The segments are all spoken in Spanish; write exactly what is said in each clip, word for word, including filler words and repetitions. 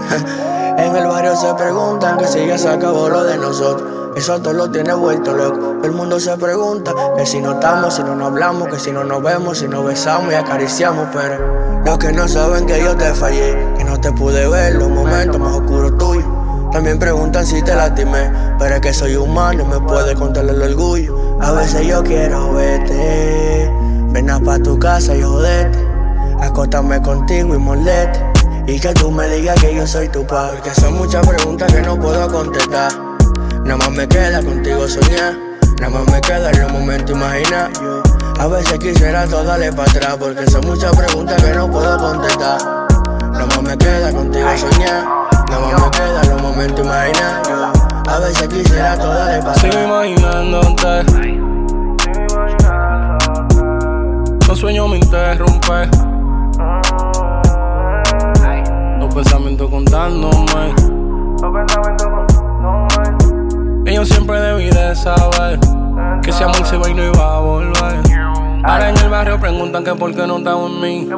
En el barrio se preguntan que si ya se acabó lo de nosotros. Eso todo lo tiene vuelto loco. El mundo se pregunta que si no estamos, si no nos hablamos, que si no nos vemos, si nos besamos y acariciamos. Pero los que no saben que yo te fallé, que no te pude ver los momentos más oscuros tuyos. También preguntan si te lastimé, pero es que soy humano y me puede contarle el orgullo. A veces yo quiero verte, ven a pa' tu casa y jodete, acóstame contigo y mordete, y que tú me digas que yo soy tu padre. Porque son muchas preguntas que no puedo contestar. Nada más me queda contigo soñar, nada más me queda en los momentos imaginar. Yo a veces quisiera todo darle para atrás, porque son muchas preguntas que no puedo contestar. Nada más me queda contigo soñar, nada más me queda en los momentos imaginar. Yo a veces quisiera todo darle para atrás. Sigo imaginándote, los sueños me interrumpen, los pensamientos contándome. Y yo siempre debí de saber que ese amor se iba y no iba a volver. Ahora en el barrio preguntan que por qué no estaba en mí.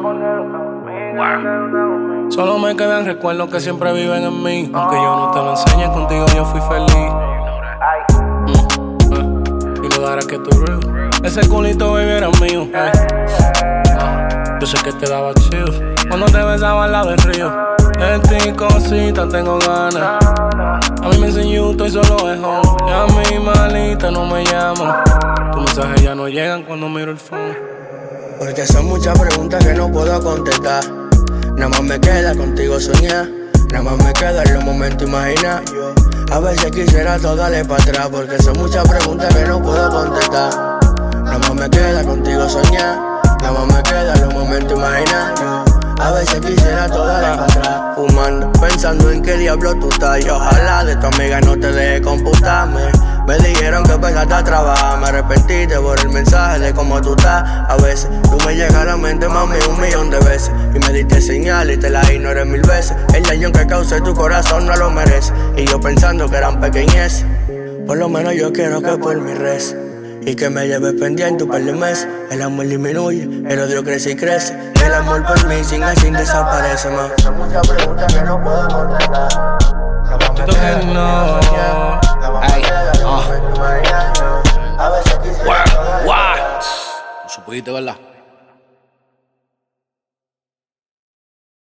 Solo me quedan recuerdos que siempre viven en mí. Aunque yo no te lo enseñe, contigo yo fui feliz. mm, eh. Y no darás que tú real. Ese culito baby era mío. eh. Yo sé que te daba chill cuando te besaba al lado del río. De ti cosita tengo ganas. A mí me enseñó, estoy solo de home. Y a mi malita no me llama. Tus mensajes ya no llegan cuando miro el phone. Porque son muchas preguntas que no puedo contestar. Nada más me queda contigo soñar, nada más me queda en los momentos imaginar. Yo a veces quisiera todo darle para atrás, porque son muchas preguntas que no puedo contestar. Nada más me queda contigo soñar, nada más me queda en los momentos imaginar. Yo a veces quisiera todo darle para atrás. Fumando, pensando en qué diablo tú estás. Y ojalá de tu amiga no te deje computarme. Me dijeron que empezaste a trabajar, me arrepentí de borrar el mensaje de cómo tú estás. A veces tú me llegas a la mente, mami, un millón de veces, y me diste señal y te la ignoré mil veces. El daño que causé tu corazón no lo merece, y yo pensando que eran pequeñeces. Por lo menos yo quiero que por mi res, y que me lleves pendiente un par de meses. El amor disminuye, el odio crece y crece. El amor por mí sin así desaparece más. Son muchas preguntas que no puedo contestar. Siento que no. Ay, ah. Guau, guau. No supiste, ¿verdad?